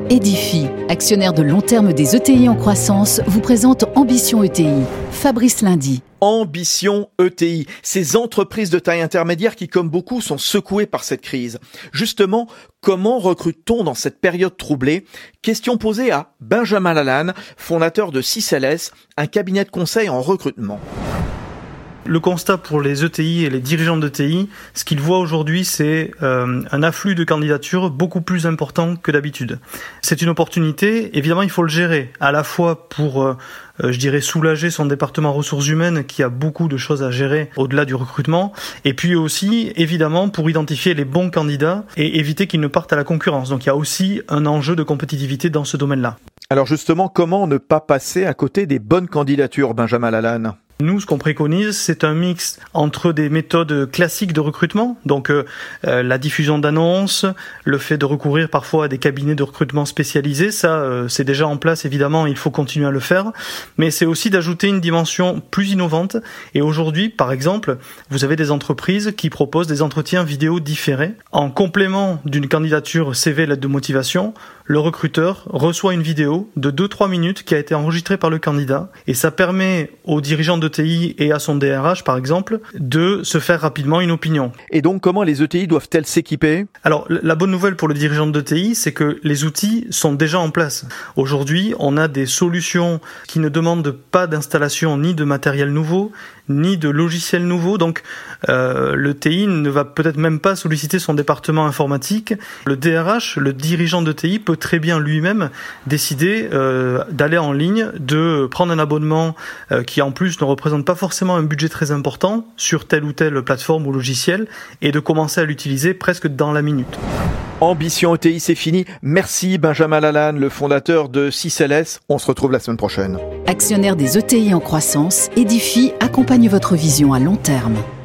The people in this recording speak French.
Edifi, actionnaire de long terme des ETI en croissance, vous présente Ambition ETI. Fabrice Lundy. Ambition ETI, ces entreprises de taille intermédiaire qui, comme beaucoup, sont secouées par cette crise. Justement, comment recrute-t-on dans cette période troublée? Question posée à Benjamin Lalanne, fondateur de 6LS, un cabinet de conseil en recrutement. Le constat pour les ETI et les dirigeants d'ETI, ce qu'ils voient aujourd'hui, c'est un afflux de candidatures beaucoup plus important que d'habitude. C'est une opportunité, évidemment il faut le gérer, à la fois pour soulager son département ressources humaines qui a beaucoup de choses à gérer au-delà du recrutement, et puis aussi évidemment pour identifier les bons candidats et éviter qu'ils ne partent à la concurrence. Donc il y a aussi un enjeu de compétitivité dans ce domaine-là. Alors justement, comment ne pas passer à côté des bonnes candidatures, Benjamin Lalanne ? Nous, ce qu'on préconise, c'est un mix entre des méthodes classiques de recrutement, donc la diffusion d'annonces, le fait de recourir parfois à des cabinets de recrutement spécialisés, ça c'est déjà en place évidemment, il faut continuer à le faire, mais c'est aussi d'ajouter une dimension plus innovante. Et aujourd'hui, par exemple, vous avez des entreprises qui proposent des entretiens vidéo différés. En complément d'une candidature CV lettre de motivation, le recruteur reçoit une vidéo de 2-3 minutes qui a été enregistrée par le candidat, et ça permet aux dirigeants d'ETI et à son DRH, par exemple, de se faire rapidement une opinion. Et donc, comment les ETI doivent-elles s'équiper ? Alors, la bonne nouvelle pour le dirigeant d'ETI, c'est que les outils sont déjà en place. Aujourd'hui, on a des solutions qui ne demandent pas d'installation ni de matériel nouveau, ni de logiciel nouveau. Donc, le TI ne va peut-être même pas solliciter son département informatique. Le DRH, le dirigeant d'ETI, peut très bien lui-même décider d'aller en ligne, de prendre un abonnement qui en plus ne représente pas forcément un budget très important sur telle ou telle plateforme ou logiciel, et de commencer à l'utiliser presque dans la minute. Ambition ETI, c'est fini. Merci Benjamin Lalanne, le fondateur de 6LS. On se retrouve la semaine prochaine. Actionnaire des ETI en croissance, Edifi accompagne votre vision à long terme.